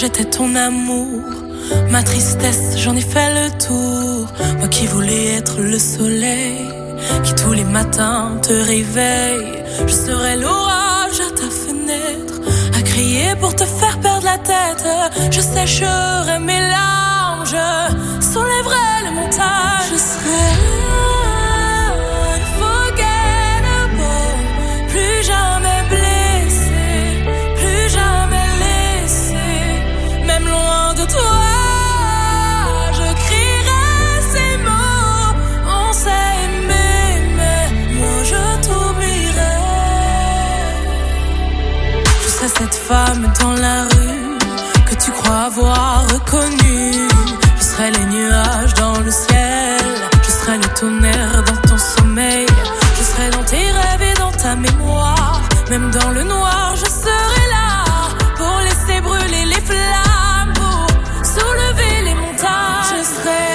j'étais ton amour. Ma tristesse, j'en ai fait le tour. Moi qui voulais être le soleil, qui tous les matins te réveille. Je serai l'orage à ta fenêtre, à crier pour te faire perdre la tête. Je sécherai mes larmes, je soulèverai les montagnes. Je serai unforgettable, plus jamais blessé, plus jamais laissé, même loin de toi. Je crierai ces mots, on s'est aimé, mais moi je t'oublierai. Je serai cette femme dans la rue que tu crois avoir reconnue. Je serai les nuages dans le ciel, je serai le tonnerre dans ton sommeil. Je serai dans tes rêves et dans ta mémoire. Même dans le noir, je serai là pour laisser brûler les flammes, pour soulever les montagnes. Je serai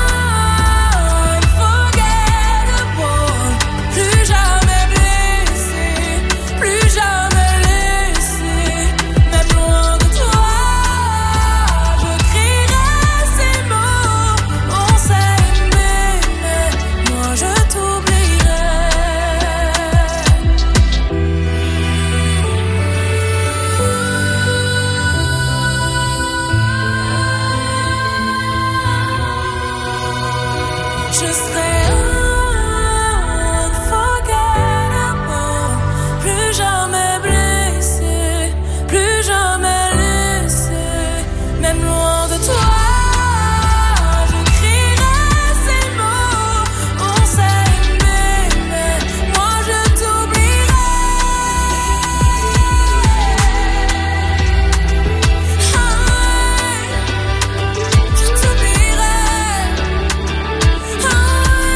unforgettable, plus jamais blessé, plus jamais laissé, même loin de toi. Je crierai ces mots, on s'est aimé, mais moi je t'oublierai. Je serai unforgettable, plus jamais blessé, plus jamais laissé, même loin de toi. Je crierai ces mots, on s'est aimé, mais moi je t'oublierai. Je t'oublierai.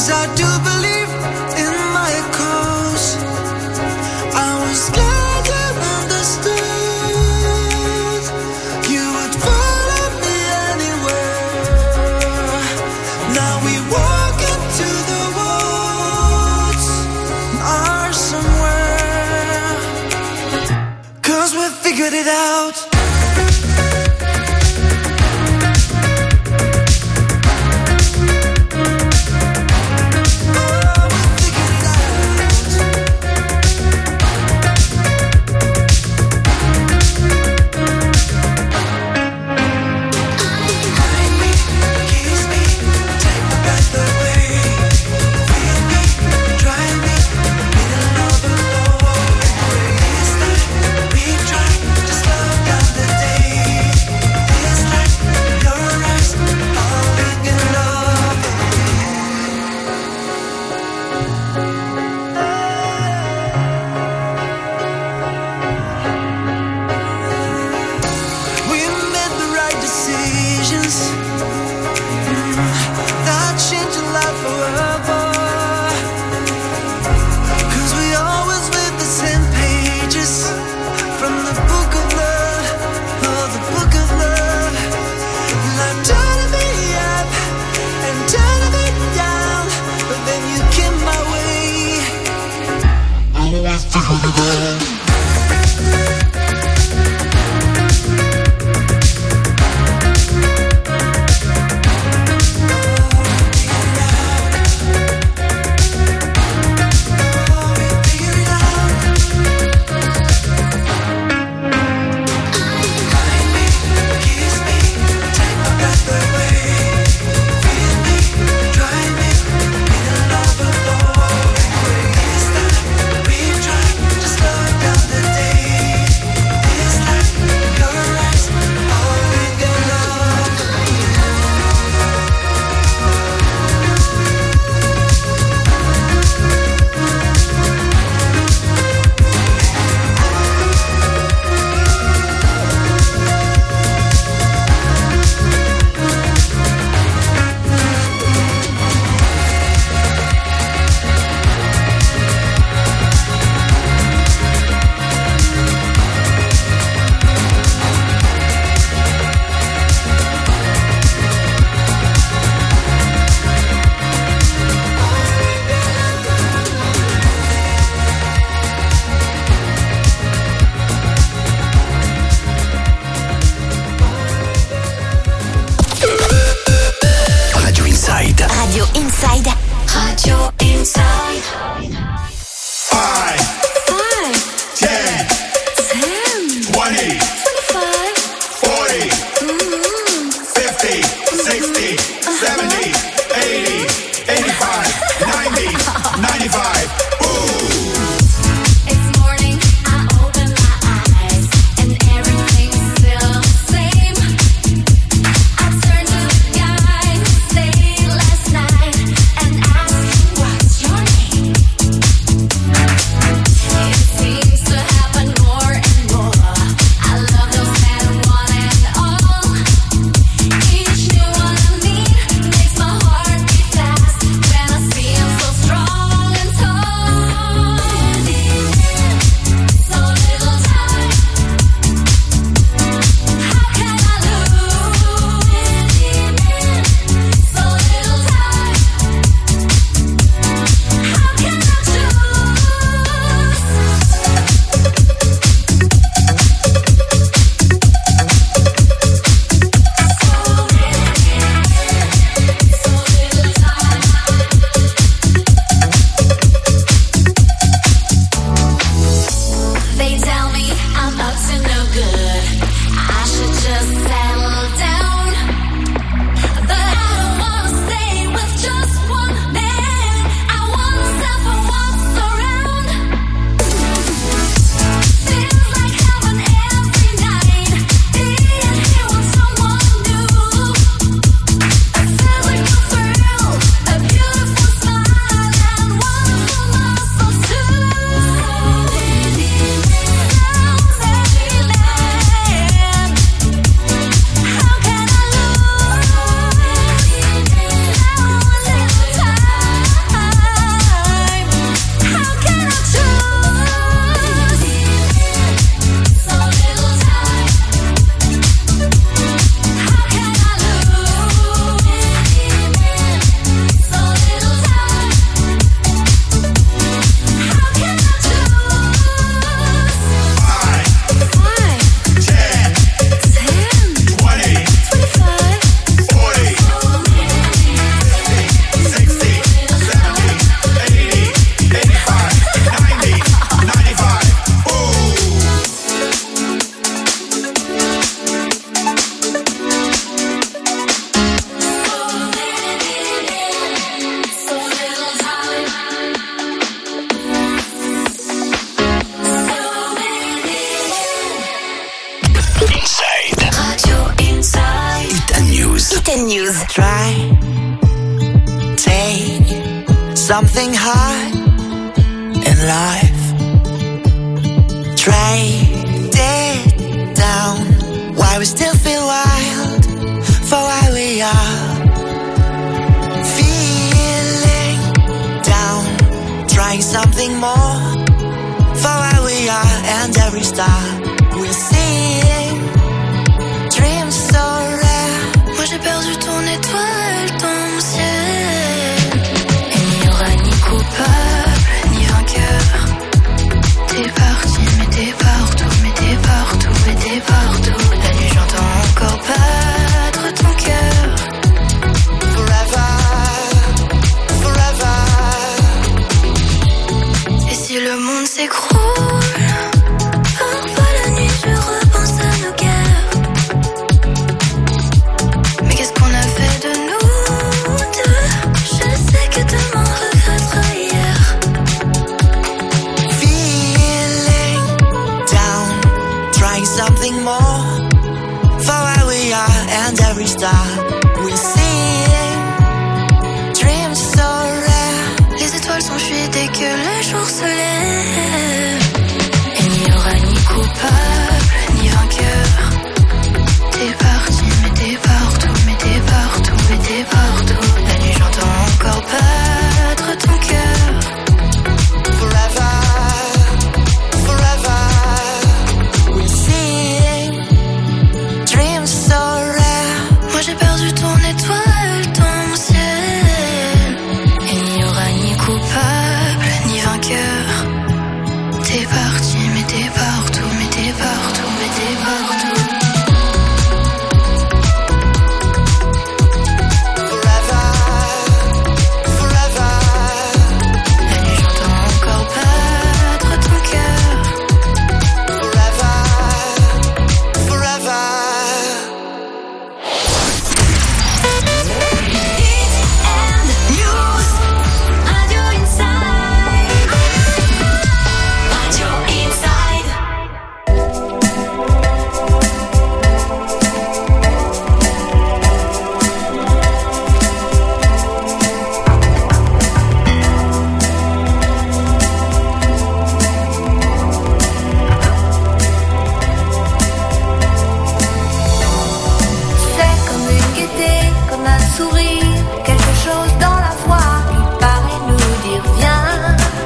'cause I do believe in my cause. I was glad you understood. You would follow me anywhere. Now we walk into the woods, are somewhere, 'cause we figured it out. Weekend News. Try, take something hard in life. Trade it down. Why we still feel wild for why we are. Feeling down, trying something more for why we are. And every star we're seeing, dreams so rare. Moi j'ai perdu ton étoile, ton ciel. Et il n'y aura ni coupable, ni vainqueur. T'es parti, mais t'es partout, mais t'es partout, mais t'es partout. La nuit j'entends encore battre ton cœur. Forever, forever. Et si le monde s'écroule, parfois la nuit je repense à nos guerres. Mais qu'est-ce qu'on a fait de nous deux? Je sais que demain regrettera hier. Feeling down, trying something more for where we are. And every star we're seeing, dreams so rare. Les étoiles s'enfuient dès que le jour se lève. Et il n'y aura ni coupable, ni vainqueur. T'es parti, mais t'es partout, mais t'es partout, mais t'es partout. La nuit j'entends encore battre ton cœur. Forever, forever. We're seeing, dreams so rare. Moi j'ai perdu ton étoile, ton ciel. Et il n'y aura ni coupable, ni vainqueur. T'es parti, mais t'es partout, mais t'es partout, mais t'es partout. Forever, forever. La nuit j'entends encore battre ton cœur. Forever, forever. News. Radio Inside. Radio Inside. C'est comme une gaieté, comme un sourire, quelque chose dans la voix qui paraît nous dire viens,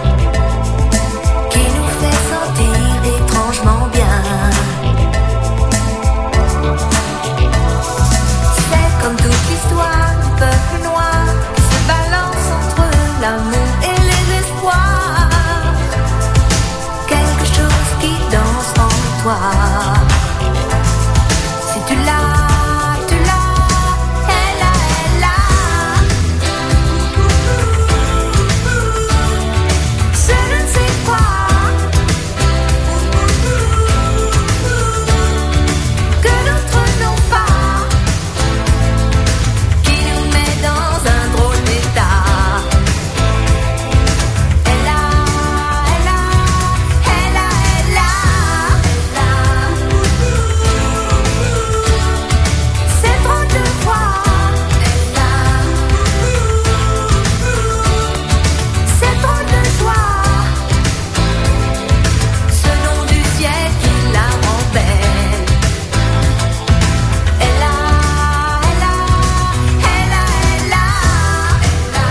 qui nous fait sentir étrangement bien. C'est comme toute l'histoire du peuple noir qui se balance entre l'amour et les espoirs, quelque chose qui danse en toi. Si tu l'as, tu l'as, elle a, elle a. Je ne sais quoi que d'autres n'ont pas, qui nous met dans un drôle d'état. Elle a, elle a, elle a, elle a, elle a. C'est trop de fois, elle a. C'est trop de joie, ce nom du ciel qui la rend belle. Elle a, elle a, elle a, elle a, elle a.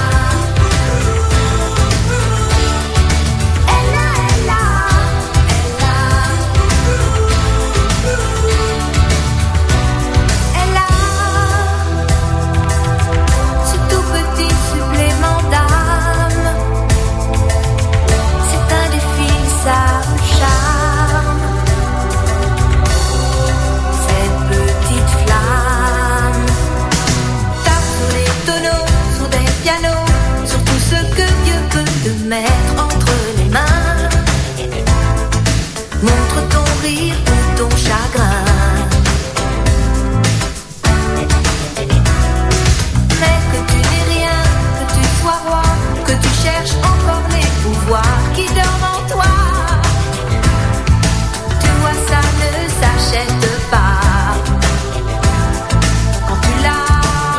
Elle a, elle a, elle a. Elle a ce tout petit supplément d'âme, c'est indéfinissable charme, cette petite flamme tape sur les tonneaux, sur des pianos, sur tout ce que Dieu peut te mettre entre les mains. Montre ton rire ou ton chagrin. Mais que tu n'es rien, que tu sois roi, que tu cherches encore les pouvoirs qui dorment en toi. Tu vois, ça ne s'achète pas. Quand tu l'as,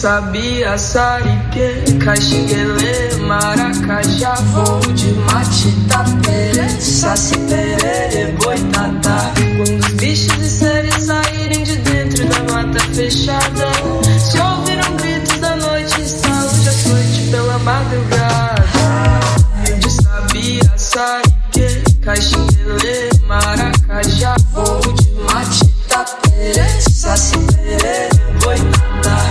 sabia, saripê, caxinguelê, maracajá, voo de mate, tapere, saci, perere, boitatá. Quando os bichos e seres saírem de dentro da mata fechada, se ouviram gritos da noite, estalo de açoite pela madrugada. De sabia, saripê, caxinguelê, maracajá, voo de mate, tapere, saci, perere, boitatá.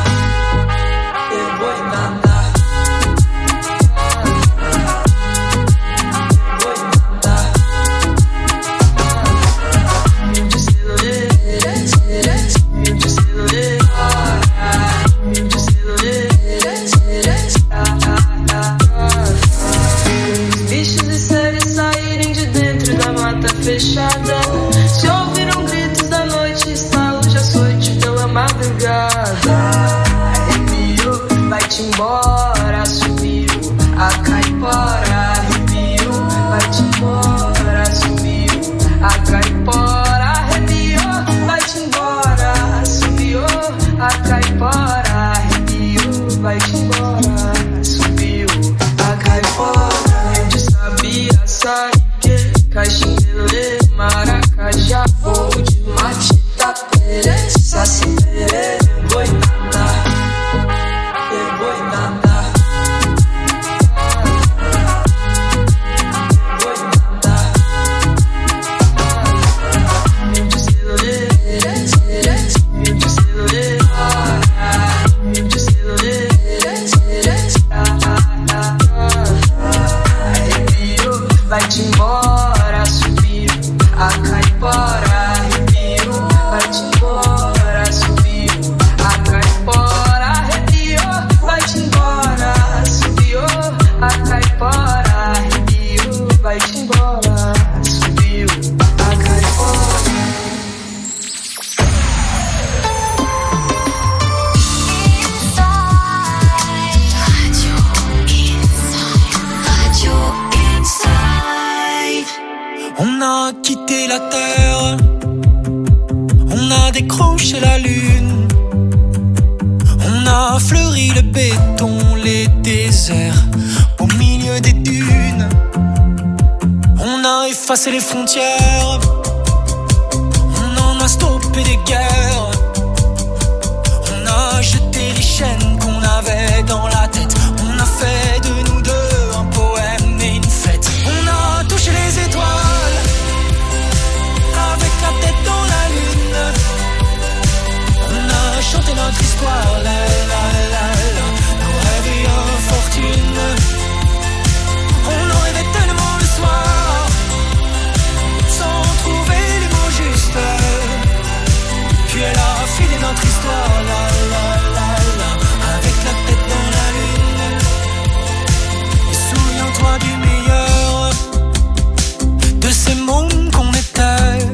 Fechada, se ouviram gritos da noite, estalo de açoite pela madrugada. Arrepio, vai-te embora, subiu a caipora. Arrepio, vai-te embora, subiu a caipora. Arrepio, vai-te embora, subiu a caipora. Arrepio, vai-te embora, subiu a caipora. Eu de sabia, sabe caxinguelê, maracajá, voo de mate, tapere, saci, perere, boitatá, boitatá, boitatá. Eu de celulê, eu de celulê, eu de celulê, arrepio, vai-te embora. A caipora, arrepio, vai-te embora, subiu. A caipora, arrepio, vai-te embora, subiu. A caipora, arrepio, vai-te embora, subiu. A caipora. On a quitté la terre, on a décroché la lune, on a fleuri le béton, les déserts au milieu des dunes. On a effacé les frontières, on en a stoppé des guerres, on a jeté les chaînes qu'on avait dans la tête, on a fait de nous deux un poème et une fête. On a touché les étoiles avec la tête dans la lune. On a chanté notre histoire, la la la la, nos rêves et infortune. On en rêvait tellement le soir, sans trouver les mots justes. Puis elle a filé notre histoire, la la la la, avec la tête dans la lune. Et souviens-toi du meilleur de ces mômes qu'on était,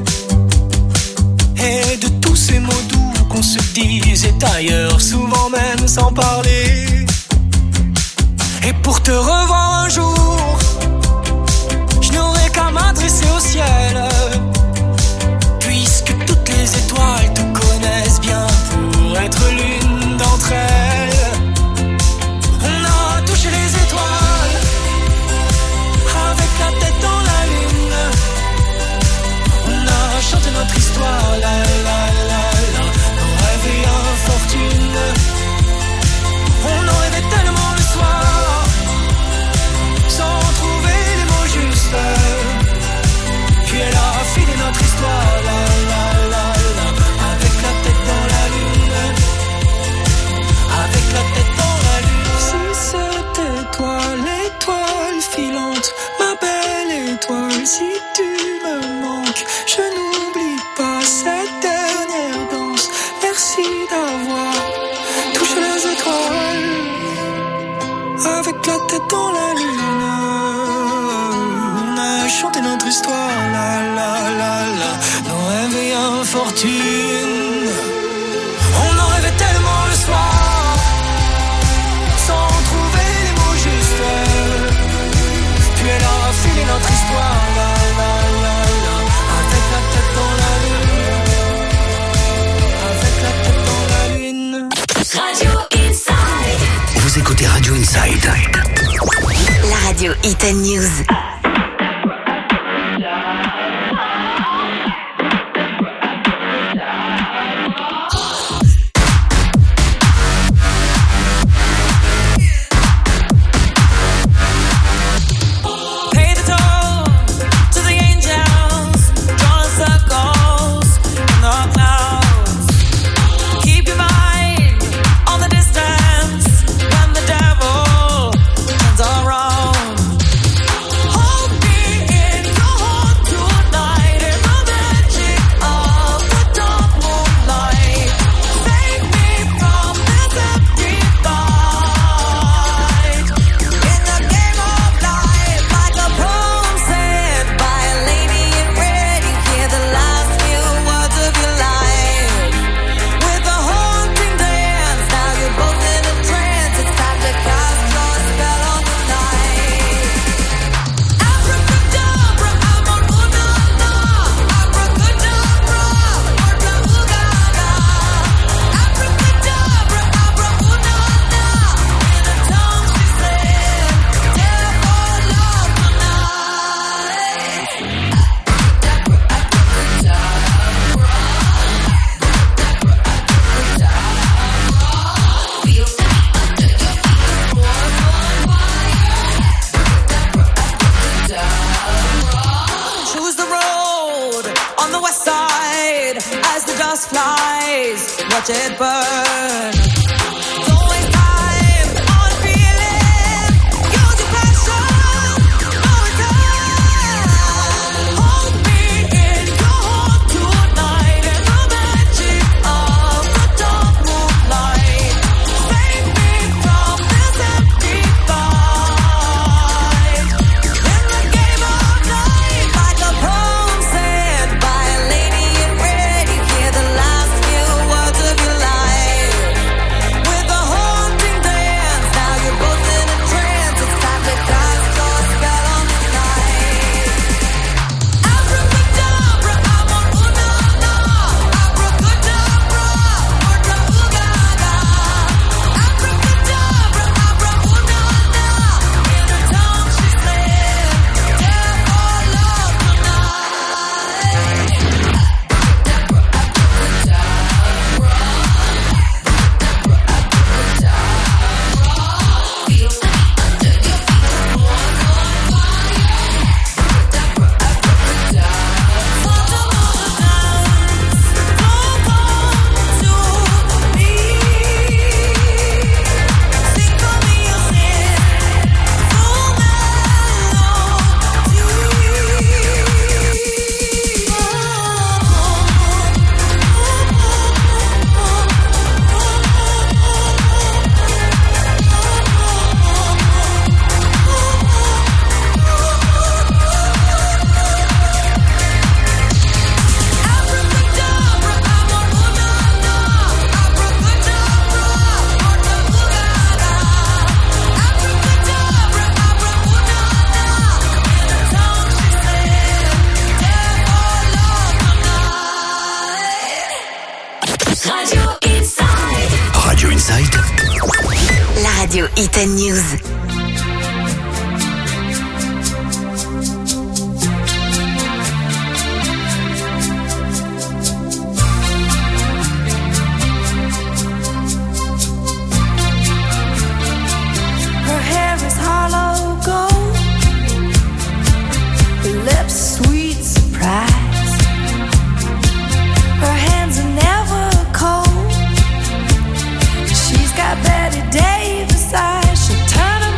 et de tous ces mots doux qu'on se disait ailleurs, souvent même sans parler. Et pour te revoir un jour, je n'aurai qu'à m'adresser au ciel, puisque toutes les étoiles te connaissent bien pour être l'une d'entre elles. On a touché les étoiles avec la tête dans la lune. On a chanté notre histoire, la la la la, nos rêves et infortune. On en rêvait tellement le soir, sans trouver les mots justes. Puis elle a filé notre histoire, la la la la, avec la tête dans la lune. Avec la tête dans la lune. Si c'était toi l'étoile filante, ma belle étoile, si tu me manques, je n'oublie pas cette dernière danse. Merci d'avoir touché les étoiles avec la tête dans la lune. On a chanté notre histoire, la la la la, nos rêves et infortune. On en rêvait tellement le soir, sans trouver les mots justes. Puis elle a filé notre histoire, la la la la, avec la tête dans la lune. Avec la tête dans la lune. Radio Inside. Radio Inside. La radio Hit News. Watch it burn. Radio Inside. La radio Hit News. Betty Davis eyes, she'll turn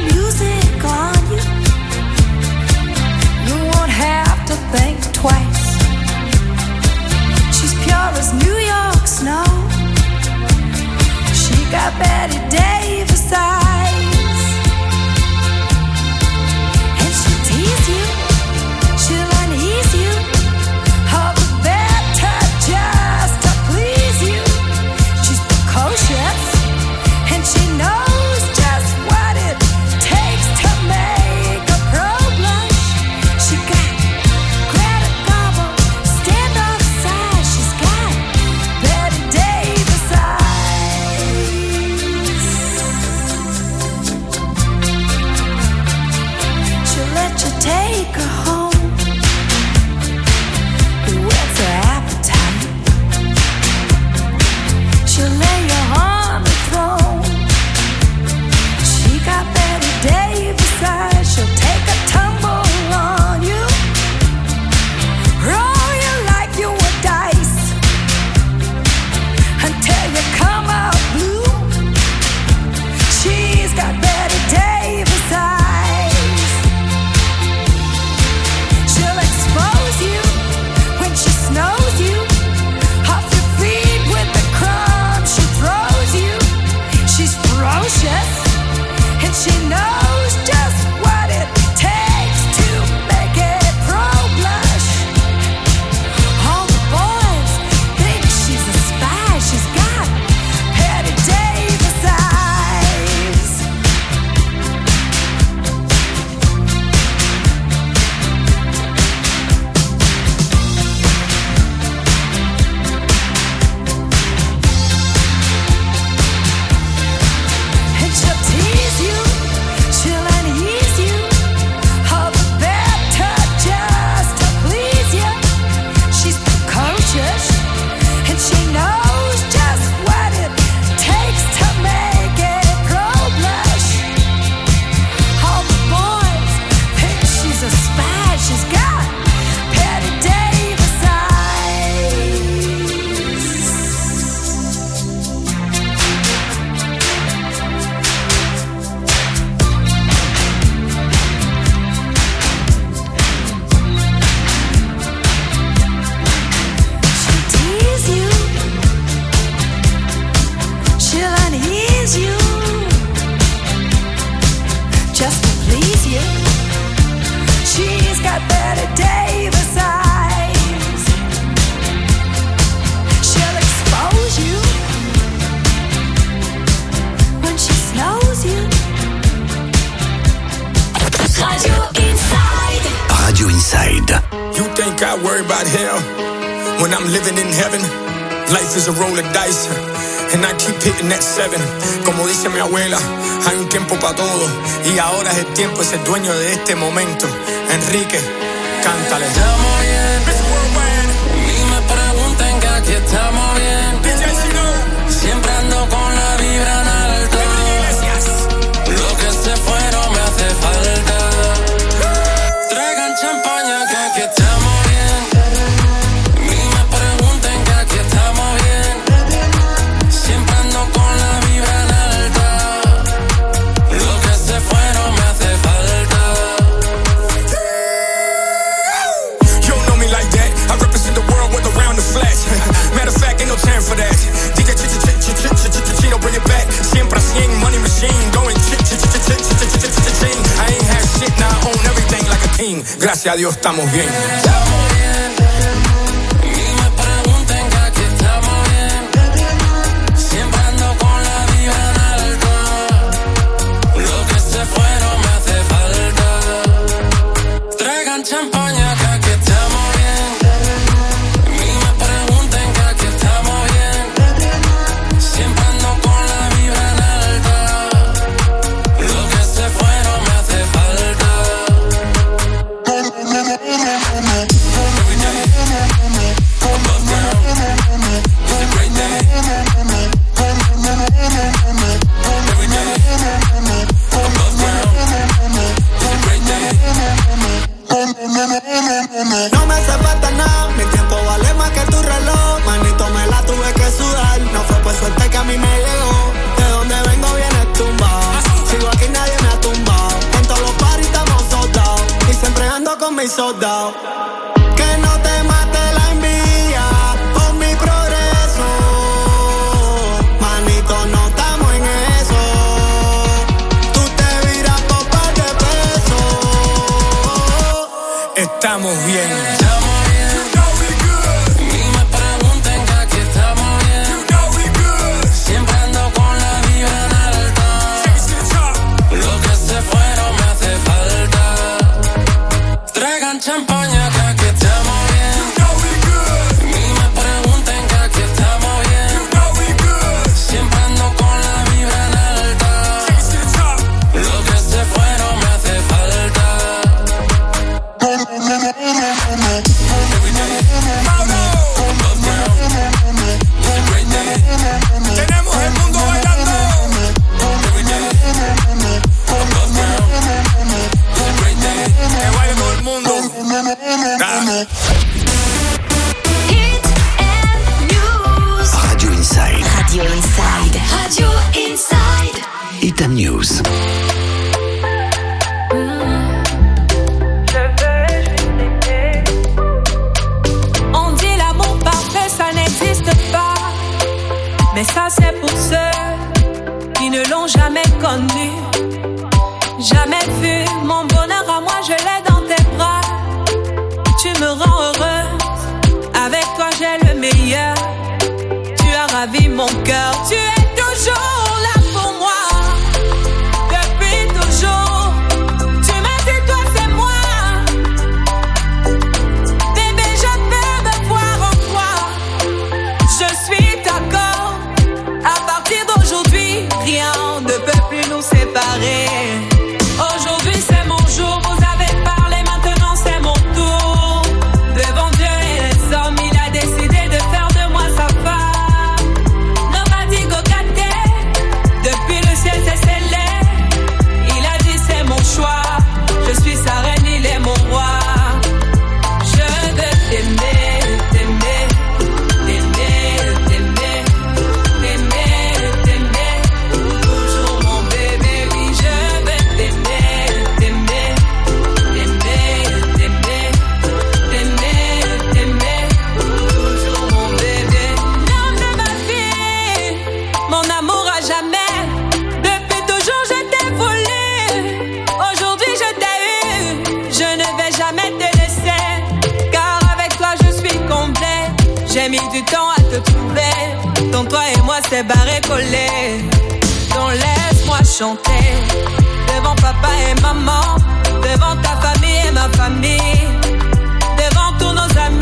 I worry about hell when I'm living in heaven. Life is a roll of dice, and I keep hitting that 7. Como dice mi abuela, hay un tiempo para todo, y ahora es el tiempo, es el dueño de este momento. Enrique, cántale. Estamos bien, ni me pregunten que aquí estamos bien. Siempre ando con la vibra en alta. Lo que se fue no me hace falta. Traigan champaña que aquí estamos bien. Ni me pregunten que aquí estamos bien. Siempre ando con la vibra en alta. Lo que se fue no me hace falta. You don't know me like that. I represent the world with around the flash. Matter of fact, ain't no time for that. DJ Chino, bring it back. Siempre 100, money machine. Going I ain't had shit, now I own everything like a king. Gracias a Dios estamos bien. Estamos bien. Ni me pregunten que aquí estamos bien. Siempre ando con la vibra en alta. Lo que se fue no me hace falta. Traigan champaña que aquí estamos bien. Ni me pregunten que aquí estamos bien. Siempre ando con la vibra en alta. Lo que se fue no me hace falta. Every day, above ground, it's a great day. Every day, above ground, it's a great day. No me hace falta nada, mi tiempo vale más que tu reloj. Manito, me la tuve que sudar, no fue por suerte que a mí me llegó. De donde vengo vienes tumbado, sigo aquí nadie me ha tumbado. En todos los parties estamos soldados, y siempre ando con mis soldados. Que no te mate la envidia por mi progreso. Manito, no estamos en eso. Tú te viras por par de pesos. Estamos bien. Estamos bien. Ni me pregunten que aquí estamos bien. Siempre ando con la vibra en alta. Lo que se fue no me hace falta. Traigan champaña que aquí estamos bien. Ni me pregunten que aquí estamos bien. Siempre ando con la vibra en alta. Lo que se fue no me hace falta. Every day, above ground, it's a great day. Tenemos el mundo bailando. Every day, above ground, it's a great day. Que baile todo el mundo. Hit and News. Radio Inside. Radio Inside. Radio Inside. Hit and News. On dit l'amour parfait, ça n'existe pas. Mais ça, c'est pour ceux qui ne l'ont jamais connu. Jamais vu mon bonheur à moi, je l'ai dans tes bras. Tu me rends heureuse, avec toi j'ai le meilleur. Tu as ravi mon cœur, tu es toujours là pour moi. Depuis toujours, tu m'as dit toi c'est moi. Bébé, je peux me voir en toi. Je suis d'accord, à partir d'aujourd'hui, rien ne peut plus nous séparer. Aujourd'hui c'est mon jour, vous avez parlé, maintenant c'est mon tour. Devant Dieu et les hommes, il a décidé de faire de moi sa femme. Nobody go got there. Depuis le ciel c'est scellé. Il a dit c'est mon choix. Je suis sa reine, il est mon roi. Je veux t'aimer, t'aimer, t'aimer, t'aimer, t'aimer, t'aimer. Toujours mon bébé, oui, je veux t'aimer, t'aimer, t'aimer, t'aimer, t'aimer, t'aimer. Toujours mon bébé. L'homme de ma vie, mon amour à jamais. Depuis toujours je t'ai voulu. Aujourd'hui je t'ai eu. Je ne vais jamais te laisser, car avec toi je suis complet. J'ai mis du temps à te trouver. Ton toi et moi c'est barré collé. Donc laisse-moi chanter devant papa et maman, devant ta famille et ma famille, devant tous nos amis.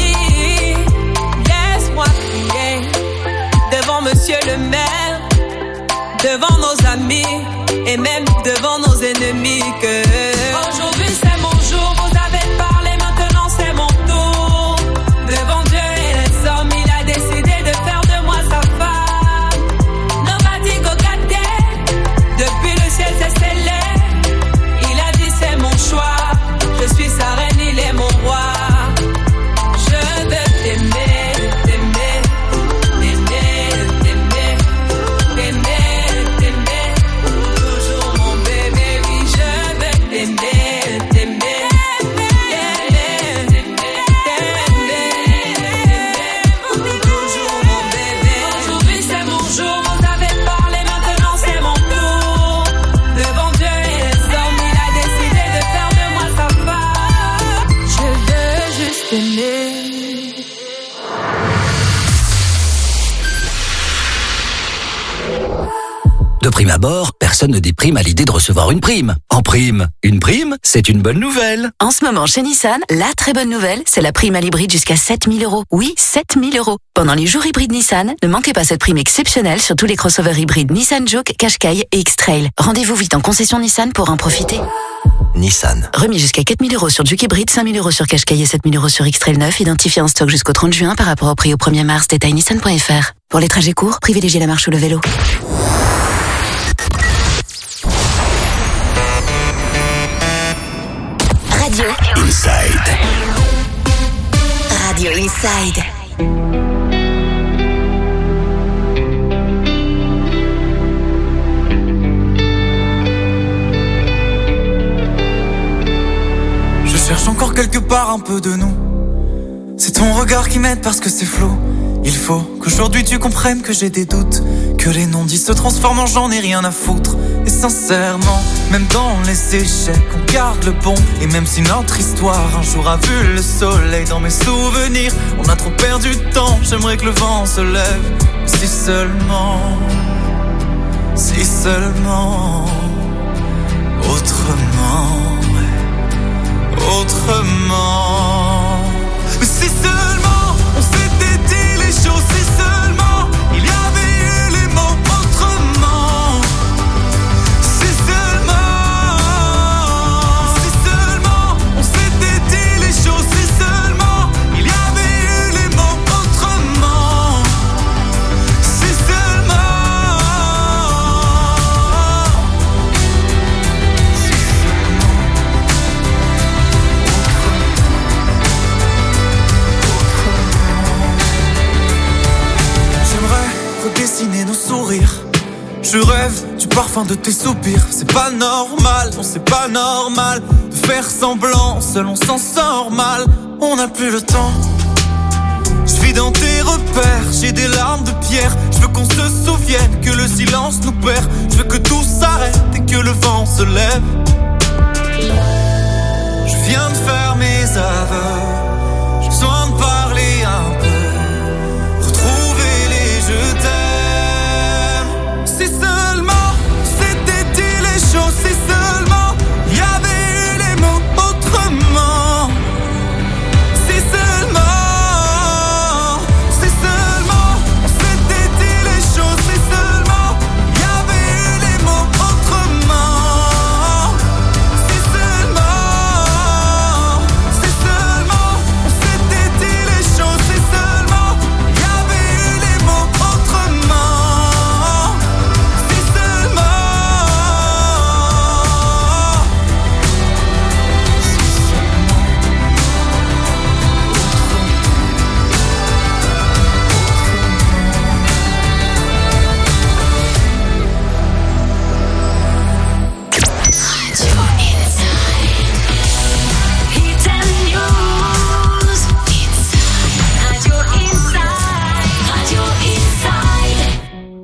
abord, personne ne déprime à l'idée de recevoir une prime. En prime, une prime, c'est une bonne nouvelle. En ce moment, chez Nissan, la très bonne nouvelle, c'est la prime à l'hybride jusqu'à 7 000 €. Oui, 7 000 €. Pendant les jours hybrides Nissan, ne manquez pas cette prime exceptionnelle sur tous les crossovers hybrides Nissan Juke, Qashqai et X-Trail. Rendez-vous vite en concession Nissan pour en profiter. Nissan. Remis jusqu'à 4 000 € sur Juke hybride, 5 000 € sur Qashqai et 7 000 € sur X-Trail 9, identifié en stock jusqu'au 30 juin par rapport au prix au 1er mars. Détail nissan.fr. Pour les trajets courts, privilégiez la marche ou le vélo. Radio Inside. Radio Inside. Je cherche encore quelque part un peu de nous. C'est ton regard qui m'aide parce que c'est flou. Il faut qu'aujourd'hui tu comprennes que j'ai des doutes, que les non-dits se transforment en j'en ai rien à foutre. Et sincèrement, même dans les échecs, on garde le bon. Et même si notre histoire un jour a vu le soleil dans mes souvenirs, on a trop perdu de temps, j'aimerais que le vent se lève. Si seulement, autrement, autrement. Mais si seulement on s'était dit les choses, si seulement il y avait eu les mots autrement. Si seulement on s'était dit les choses, si seulement il y avait eu les mots autrement. Si seulement. Redessiner nos sourires. Je rêve du parfum de tes soupirs. C'est pas normal, non c'est pas normal de faire semblant, seul on s'en sort mal. On n'a plus le temps. Je vis dans tes repères, j'ai des larmes de pierre. Je veux qu'on se souvienne que le silence nous perd. Je veux que tout s'arrête et que le vent se lève. Je viens de faire mes aveux. J'ai besoin de parler un peu, retrouver les je t'aime. Si seulement c'était dit les choses, si seulement il y avait eu les mots autrement. Si seulement on s'était dit les choses, si seulement il y avait eu les mots autrement. Si seulement on s'était dit les choses, si seulement il y avait eu les mots autrement. Si seulement. Hit and news. Radio Inside. Radio Inside.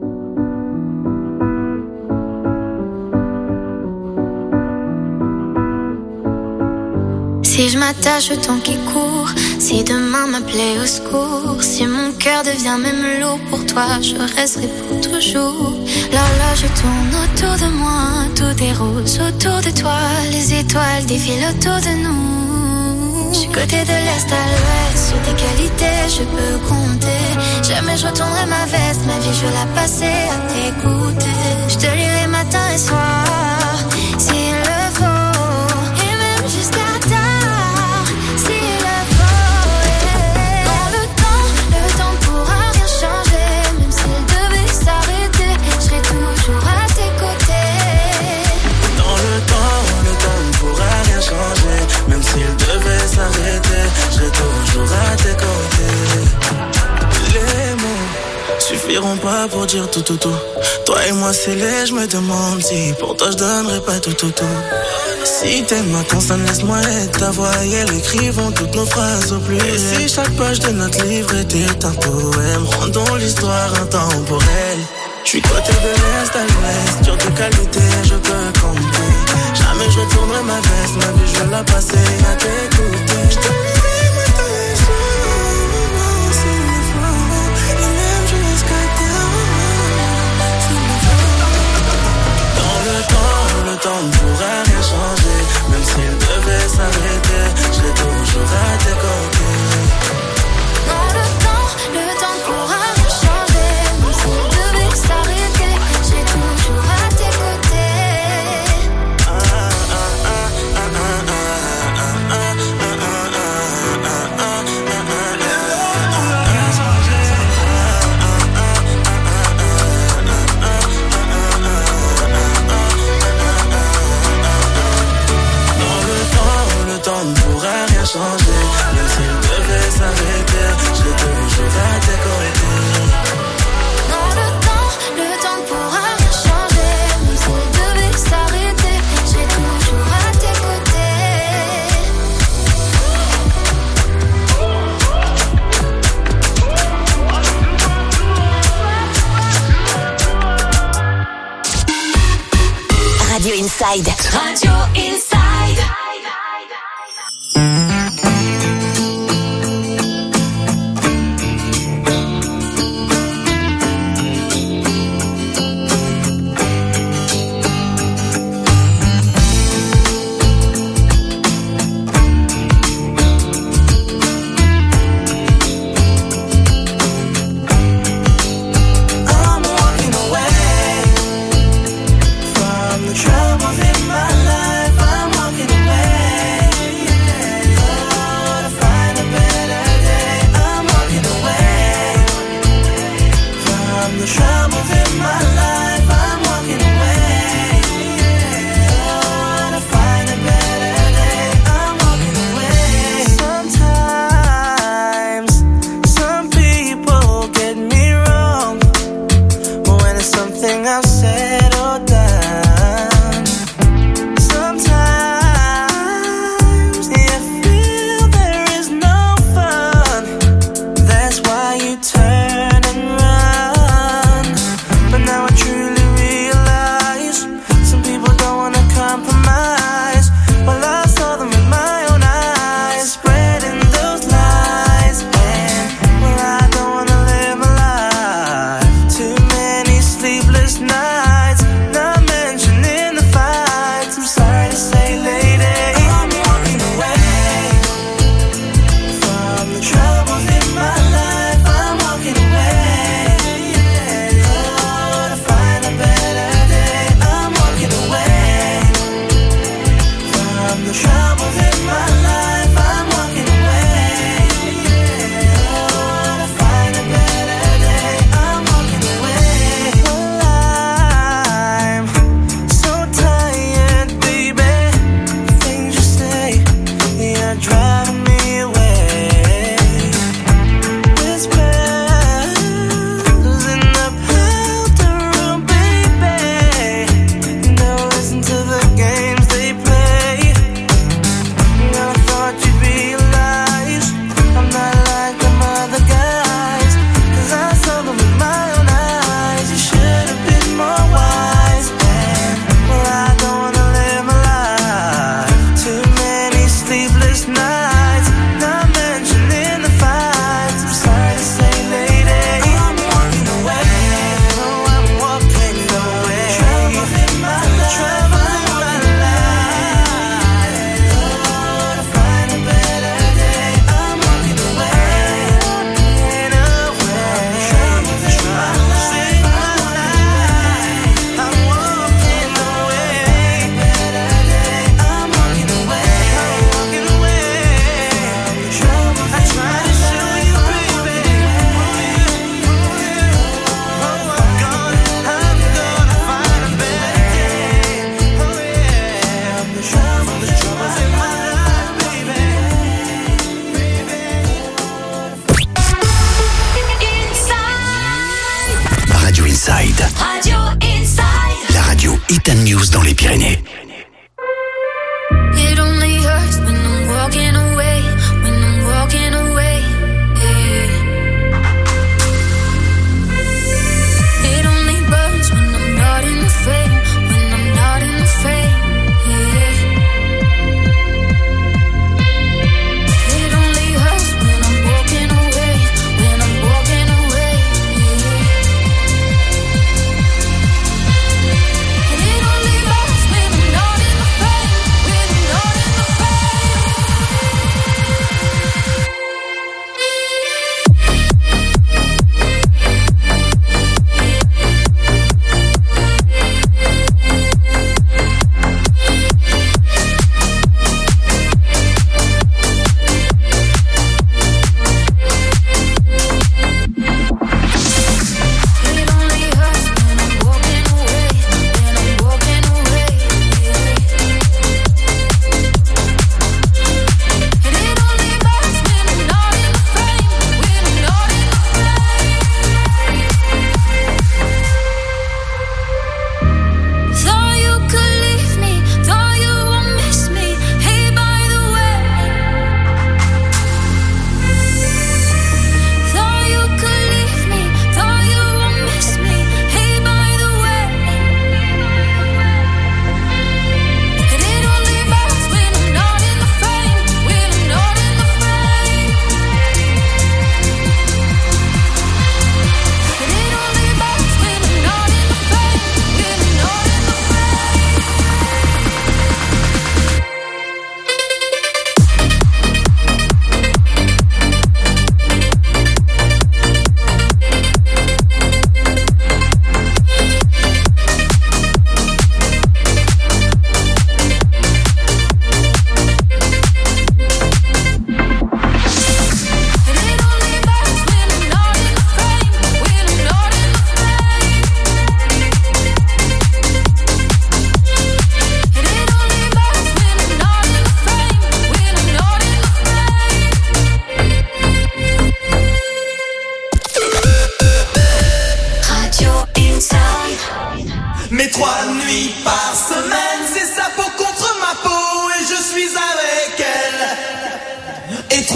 Si je m'attache au temps qui court, si demain m'appelait au secours, si mon cœur devient même lourd pour toi, je resterai pour toujours. L'horloge tourne autour de moi, tout est rose autour de toi, les étoiles défilent autour de nous. Je suis côté de l'est à l'ouest, sur tes qualités je peux compter. Jamais je retournerai ma veste, ma vie je vais la passer à t'écouter. Je te lirai matin et soir, s'il le faut, et même jusqu'à tard, s'il le faut. Dans le temps pourra rien changer, même s'il devait s'arrêter, je serai toujours à tes côtés. Dans le temps ne pourra rien changer. Même s'il devait s'arrêter, je serai toujours à tes côtés. Les mots suffiront pas pour dire tout. Toi et moi c'est laid, je me demande si pour toi je donnerais pas tout. Si t'aimes ma consonne, laisse-moi être ta voix et elles écrivons toutes nos phrases au pluriel. Et si chaque page de notre livre était un poème, rendons l'histoire intemporelle. Je suis côté de l'est à l'ouest, sur tes qualités je peux compter. Jamais je retournerai ma veste, ma vie je vais la passer à t'écouter. Je te lirai matin et soir, s'il le faut, et même jusqu'à tard, s'il le faut. temps ne pourra rien changer. Même s'il devait s'arrêter, je l'ai toujours à tes côtés. Non, le temps ne pourra rien changer. Même s'il devait s'arrêter, j'ai toujours à tes côtés. Radio Inside. Radio Inside. Troubles in my life, I'm walking away. Hit and News dans les Pyrénées. It only hurts when I'm walking away, when I'm walking away. Yeah. It only burns when I'm not in the frame, when I'm not in the frame. Yeah. It only hurts when I'm walking away, when I'm walking away. Yeah. It only hurts when I'm not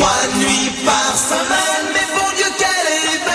nuits par semaine, mais bon Dieu qu'elle est belle.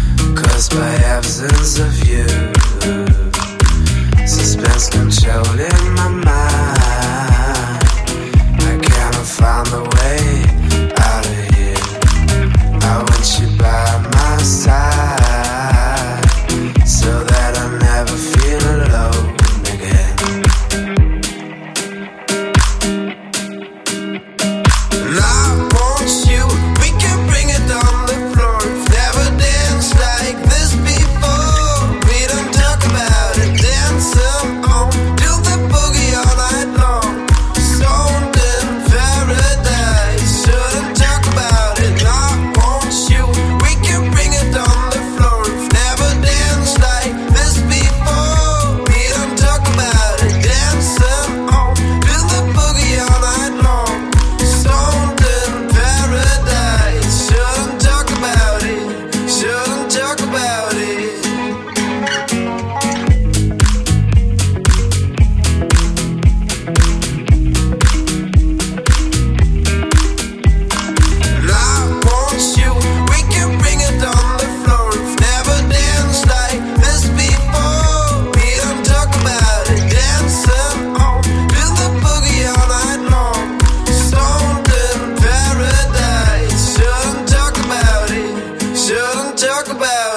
absence of you. Suspense controlling